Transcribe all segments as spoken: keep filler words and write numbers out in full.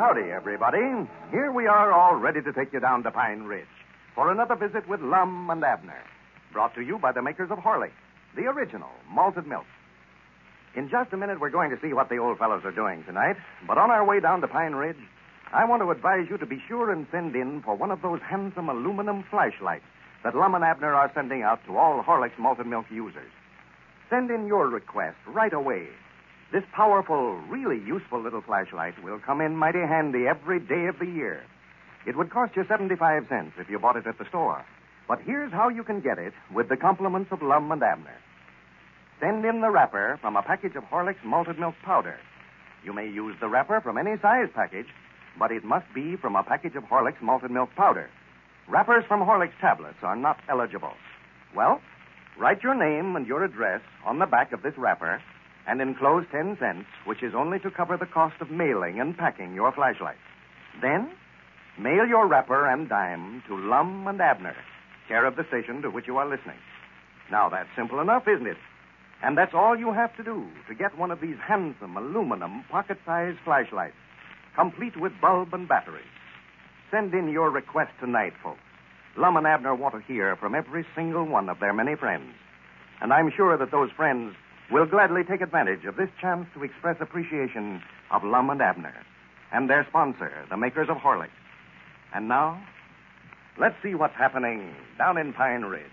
Howdy, everybody. Here we are, all ready to take you down to Pine Ridge for another visit with Lum and Abner, brought to you by the makers of Horlicks, the original malted milk. In just a minute, we're going to see what the old fellows are doing tonight. But on our way down to Pine Ridge, I want to advise you to be sure and send in for one of those handsome aluminum flashlights that Lum and Abner are sending out to all Horlicks malted milk users. Send in your request right away. This powerful, really useful little flashlight will come in mighty handy every day of the year. It would cost you seventy-five cents if you bought it at the store. But here's how you can get it with the compliments of Lum and Abner. Send in the wrapper from a package of Horlicks malted milk powder. You may use the wrapper from any size package, but it must be from a package of Horlicks malted milk powder. Wrappers from Horlicks tablets are not eligible. Well, write your name and your address on the back of this wrapper and enclose ten cents, which is only to cover the cost of mailing and packing your flashlight. Then, mail your wrapper and dime to Lum and Abner, care of the station to which you are listening. Now, that's simple enough, isn't it? And that's all you have to do to get one of these handsome aluminum pocket-sized flashlights, complete with bulb and battery. Send in your request tonight, folks. Lum and Abner want to hear from every single one of their many friends. And I'm sure that those friends will gladly take advantage of this chance to express appreciation of Lum and Abner and their sponsor, the makers of Horlicks. And now, let's see what's happening down in Pine Ridge.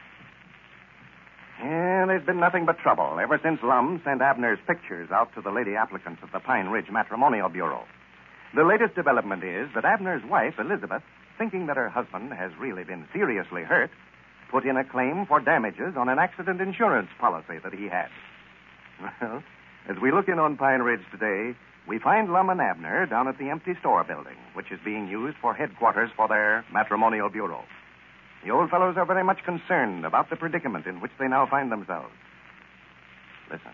Yeah, there's been nothing but trouble ever since Lum sent Abner's pictures out to the lady applicants at the Pine Ridge Matrimonial Bureau. The latest development is that Abner's wife, Elizabeth, thinking that her husband has really been seriously hurt, put in a claim for damages on an accident insurance policy that he had. Well, as we look in on Pine Ridge today, we find Lum and Abner down at the empty store building, which is being used for headquarters for their matrimonial bureau. The old fellows are very much concerned about the predicament in which they now find themselves. Listen.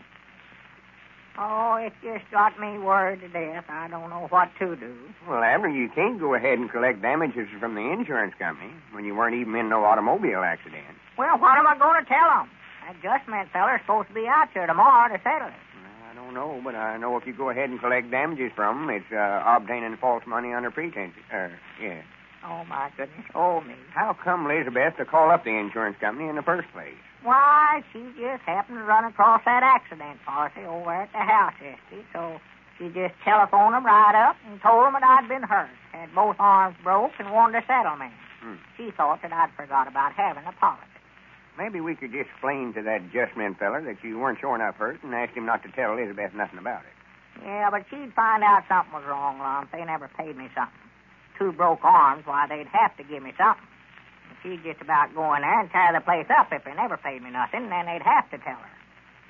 Oh, it just got me worried to death. I don't know what to do. Well, Abner, you can't go ahead and collect damages from the insurance company when you weren't even in no automobile accident. Well, what am I going to tell them? That adjustment feller's supposed to be out here tomorrow to settle it. I don't know, but I know if you go ahead and collect damages from them, it's uh, obtaining false money under pretense. Uh, yeah. Oh, my goodness. Oh, me. How come Elizabeth to call up the insurance company in the first place? Why, she just happened to run across that accident policy over at the house yesterday, so she just telephoned them right up and told them that I'd been hurt, had both arms broke, and wanted a settlement. Hmm. She thought that I'd forgot about having a policy. Maybe we could just explain to that adjustment feller that you weren't sure enough hurt and ask him not to tell Elizabeth nothing about it. Yeah, but she'd find out something was wrong, Lum, if they never paid me something. Two broke arms, why, they'd have to give me something. She'd just about go in there and tear the place up if they never paid me nothing, and then they'd have to tell her.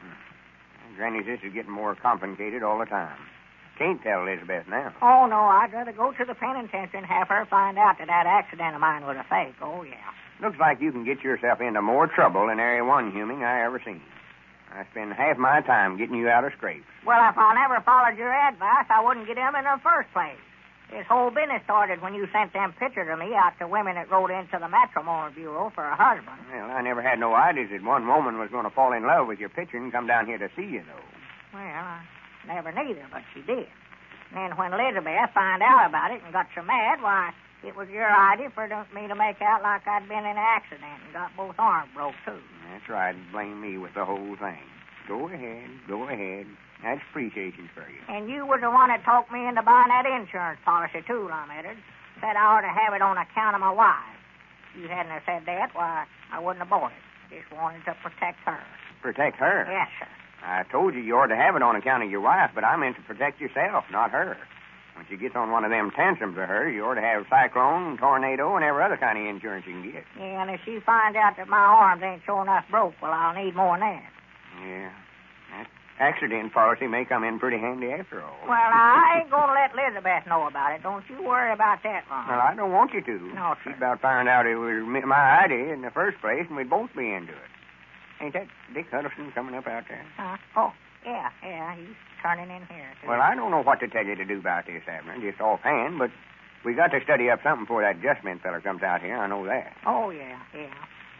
Hmm. Granny, this is getting more complicated all the time. Can't tell Elizabeth now. Oh, no, I'd rather go to the penitentiary and have her find out that that accident of mine was a fake. Oh, yeah. Looks like you can get yourself into more trouble than Area One human I ever seen. I spend half my time getting you out of scrapes. Well, if I never followed your advice, I wouldn't get him in the first place. This whole business started when you sent them pictures of me out to women that wrote into the matrimonial bureau for a husband. Well, I never had no ideas that one woman was going to fall in love with your picture and come down here to see you, though. Well, I never neither, but she did. And then when Elizabeth found out about it and got so mad, why, it was your idea for me to make out like I'd been in an accident and got both arms broke, too. That's right. Blame me with the whole thing. Go ahead. Go ahead. That's appreciation for you. And you was the one that talked me into buying that insurance policy, too, Lum Eddard. Said I ought to have it on account of my wife. If you hadn't have said that, why, I wouldn't have bought it. Just wanted to protect her. Protect her? Yes, sir. I told you you ought to have it on account of your wife, but I meant to protect yourself, not her. When she gets on one of them tantrums of hers, you ought to have cyclone, tornado, and every other kind of insurance you can get. Yeah, and if she finds out that my arms ain't sure enough broke, well, I'll need more than that. Yeah. That accident policy may come in pretty handy after all. Well, I ain't going to let Elizabeth know about it. Don't you worry about that, Ron. Well, I don't want you to. No, sir. She'd about found out it was my idea in the first place, and we'd both be into it. Ain't that Dick Huddleston coming up out there? Uh, oh, yeah, yeah, he's turning in here, too. Well, I don't know what to tell you to do about this, Abner, just offhand, but we got to study up something before that adjustment feller comes out here. I know that. Oh, yeah, yeah.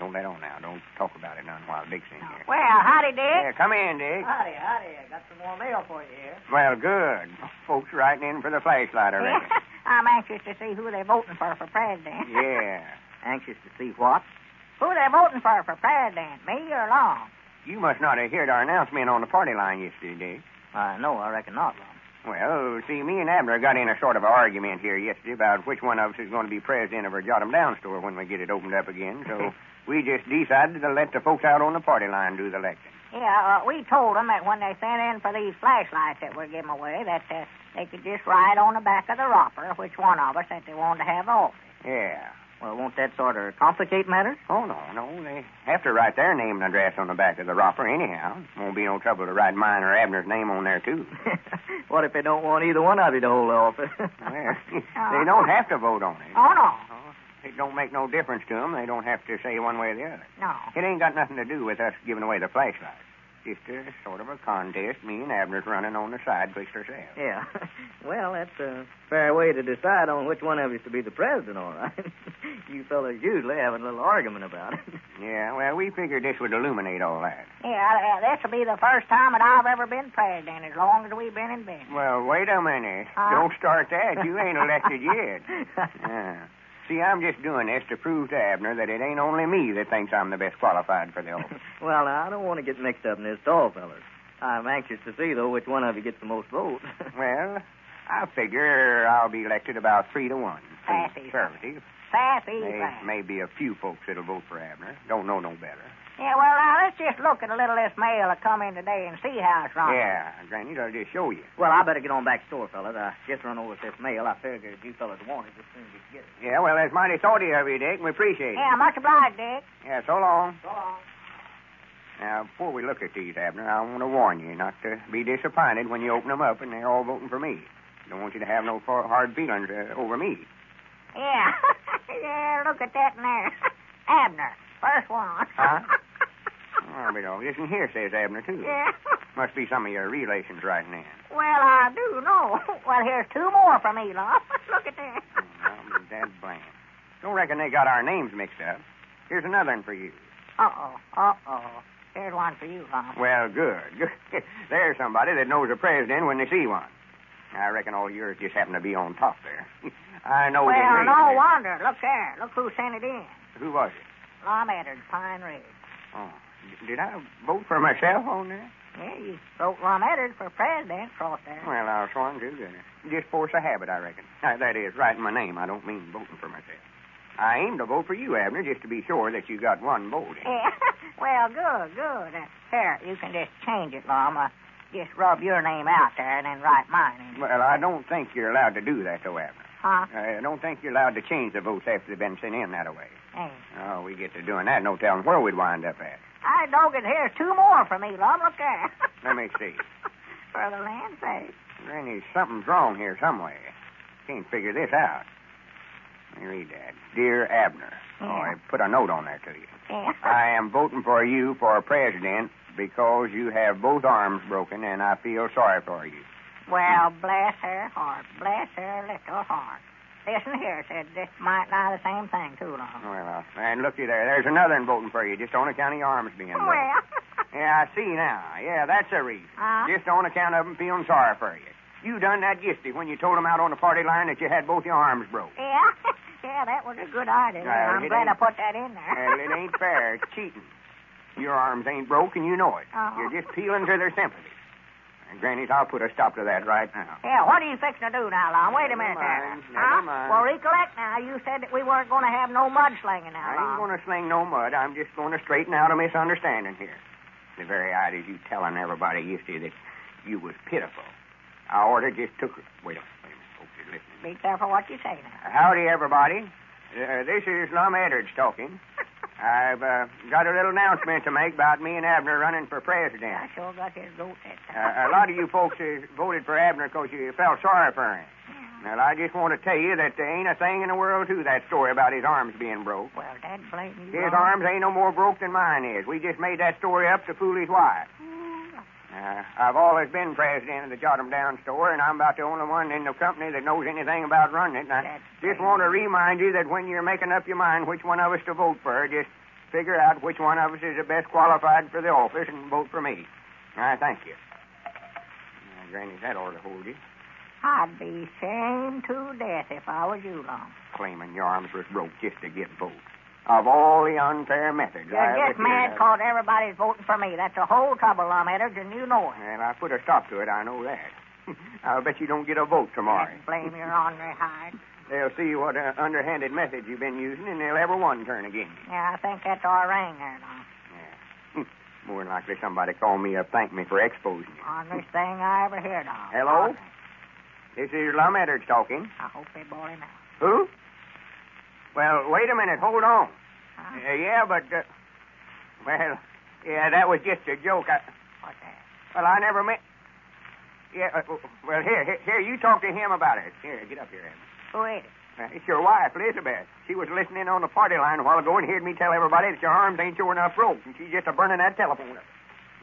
Don't let on now. Don't talk about it none while Dick's in here. Well, howdy, Dick. Yeah, come in, Dick. Howdy, howdy. I got some more mail for you here. Well, good. Folks writing in for the flashlight, I reckon. I'm anxious to see who they're voting for for president. Yeah. Anxious to see what? Who they're voting for for president, me or Long? You must not have heard our announcement on the party line yesterday, Dick. Uh, no, I reckon not, Long. Well, see, me and Abner got in a sort of argument here yesterday about which one of us is going to be president of our Jot 'em Down store when we get it opened up again, so we just decided to let the folks out on the party line do the electing. Yeah, uh, we told them that when they sent in for these flashlights that we're giving away, that uh, they could just write on the back of the wrapper which one of us that they wanted to have office. Yeah. Well, won't that sort of complicate matters? Oh, no, no. They have to write their name and address on the back of the wrapper anyhow. Won't be no trouble to write mine or Abner's name on there, too. What if they don't want either one of you to hold the office? Well, they don't have to vote on it. Oh, no. Oh, it don't make no difference to them. They don't have to say one way or the other. No. It ain't got nothing to do with us giving away the flashlights. Just a sort of a contest. Me and Abner's running on the side twixt ourselves. Yeah. Well, that's a fair way to decide on which one of you is to be the president, all right. You fellas usually have a little argument about it. Yeah, well, we figured this would illuminate all that. Yeah, uh, this will be the first time that I've ever been president as long as we've been in business. Well, wait a minute. Huh? Don't start that. You ain't elected yet. Yeah. See, I'm just doing this to prove to Abner that it ain't only me that thinks I'm the best qualified for the office. Well, now, I don't want to get mixed up in this at all, fellas. I'm anxious to see, though, which one of you gets the most votes. Well, I figure I'll be elected about three to one. Sassy. Conservative. Sassy. There may be a few folks that'll vote for Abner. Don't know no better. Yeah, well, now, let's just look at a little of this mail that come in today and see how it's run. Yeah, Granny, I'll just show you. Well, I better get on back store, fellas. I just run over with this mail. I figured you fellas want it as soon as you get it. Yeah, well, that's mighty thoughtful of you, Dick, and we appreciate it. Yeah, much obliged, Dick. Yeah, so long. So long. Now, before we look at these, Abner, I want to warn you not to be disappointed when you open them up and they're all voting for me. Don't want you to have no for- hard feelings uh, over me. Yeah. Yeah, look at that in there. Abner, first one. Huh? Oh, but oh, listen here, says Abner, too. Yeah. Must be some of your relations writing in. Well, I do know. Well, here's two more from Elon. Look at that. Well, that's bland. Don't reckon they got our names mixed up. Here's another one for you. Uh-oh. Uh-oh. Here's one for you, Lon. Well, good. Good. There's somebody that knows a president when they see one. I reckon all yours just happen to be on top there. I know Well, they no there. wonder. Look there. Look who sent it in. Who was it? Lom Eddard, Pine Ridge. Oh, did I vote for myself on there? Yeah, you wrote Lom Eddard for president across there. Well, I'll swan do that. Just force a habit, I reckon. Uh, that is, writing my name. I don't mean voting for myself. I aim to vote for you, Abner, just to be sure that you got one vote in. Yeah. Well, good, good. Uh, here, you can just change it, Lom. Uh, just rub your name out there and then write mine in. Well, I don't think you're allowed to do that, though, Abner. Huh? I don't think you're allowed to change the votes after they've been sent in that way. Hey. Oh, we get to doing that, no telling where we'd wind up at. I dog it. Here's two more from me, Lom. Look there. Let me see. For the land's sake. Granny, something's wrong here somewhere. Can't figure this out. Let me read that. Dear Abner. Yeah. Oh, I put a note on there to you. Yeah. I am voting for you for president because you have both arms broken, and I feel sorry for you. Well, bless her heart. Bless her little heart. Listen here, said this might lie the same thing, too, Lom. Well, uh, and looky there. There's another one voting for you, just on account of your arms being broken. Well. Yeah, I see now. Yeah, that's the reason. Huh? Just on account of them feeling sorry for you. You done that yesterday when you told them out on the party line that you had both your arms broke. Yeah. Yeah, that was a good idea. Well, I'm it glad I ain't- put that in there. Well, it ain't fair. It's cheating. Your arms ain't broke, and you know it. Uh-huh. You're just peeling to their sympathy. And, Grannies, I'll put a stop to that right now. Yeah, what are you fixing to do now, Lom? Wait a Never minute there. mind, Huh? never mind. Well, recollect now, you said that we weren't going to have no mudslinging now, I ain't Lom. going to sling no mud. I'm just going to straighten out a misunderstanding here. The very ideas you telling everybody yesterday that you was pitiful. I order just took it. Wait a minute. Wait a minute. Folks are listening. Be careful what you say now. Howdy, everybody. Uh, this is Lum Eddard talking. I've uh, got a little announcement to make about me and Abner running for president. I sure got his goat that Uh, time. a lot of you folks uh, voted for Abner because you felt sorry for him. Well, I just want to tell you that there ain't a thing in the world to that story about his arms being broke. Well, that blame you. His Lom. arms ain't no more broke than mine is. We just made that story up to fool his wife. Uh, I've always been president of the Jot 'em Down store, and I'm about the only one in the company that knows anything about running it. And I That's just great. want to remind you that when you're making up your mind which one of us to vote for, just figure out which one of us is the best qualified for the office and vote for me. I thank you. Now, Granny, that ought to hold you. I'd be shamed to death if I was you, Lum. Claiming your arms was broke just to get votes. Of all the unfair methods You're I just mad because everybody's voting for me. That's the whole trouble, Lum Eddard, and you know it. Well, I put a stop to it, I know that. I'll bet you don't get a vote tomorrow. Blame your ornery hide. They'll see what uh, underhanded methods you've been using, and they'll ever one turn against you. Yeah, I think that's our ring there, Lum. Yeah. More than likely somebody call me up, thank me for exposing you. Honest thing I ever heard of. Hello? Honest. This is Lum Eddard talking. I hope they bought him out. Who? Well, wait a minute. Hold on. Huh? Uh, yeah, but, uh, well, yeah, that was just a joke. I, What's that? well, I never meant... Yeah, uh, well, here, here, here, you talk to him about it. Here, get up here, Evan. Who is it? Uh, it's your wife, Elizabeth. She was listening on the party line a while ago and heard me tell everybody that your arms ain't sure enough broke, and she's just a-burning that telephone up.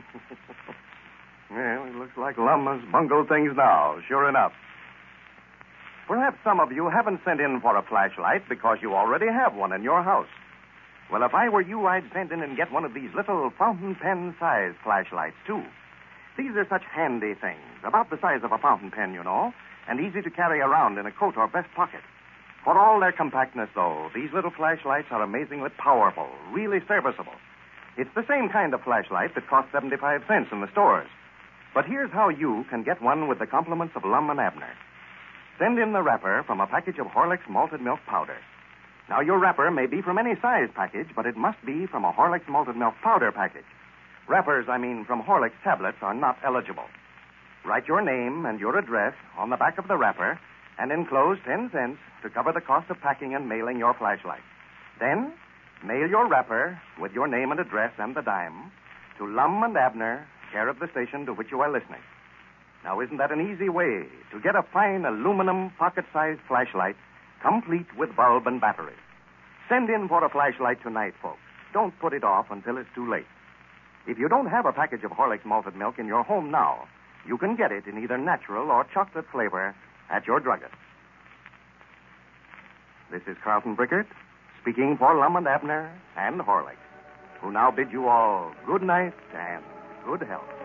Well, it looks like Lum has bungled things now, sure enough. Perhaps some of you haven't sent in for a flashlight because you already have one in your house. Well, if I were you, I'd send in and get one of these little fountain pen-sized flashlights, too. These are such handy things, about the size of a fountain pen, you know, and easy to carry around in a coat or vest pocket. For all their compactness, though, these little flashlights are amazingly powerful, really serviceable. It's the same kind of flashlight that costs seventy-five cents in the stores. But here's how you can get one with the compliments of Lum and Abner. Send in the wrapper from a package of Horlicks malted milk powder. Now, your wrapper may be from any size package, but it must be from a Horlicks malted milk powder package. Wrappers, I mean, from Horlicks tablets are not eligible. Write your name and your address on the back of the wrapper and enclose ten cents to cover the cost of packing and mailing your flashlight. Then, mail your wrapper with your name and address and the dime to Lum and Abner, care of the station to which you are listening. Now, isn't that an easy way to get a fine aluminum pocket-sized flashlight complete with bulb and battery? Send in for a flashlight tonight, folks. Don't put it off until it's too late. If you don't have a package of Horlicks malted milk in your home now, you can get it in either natural or chocolate flavor at your druggist. This is Carlton Brickert, speaking for Lum and Abner and Horlicks, who now bid you all good night and good health.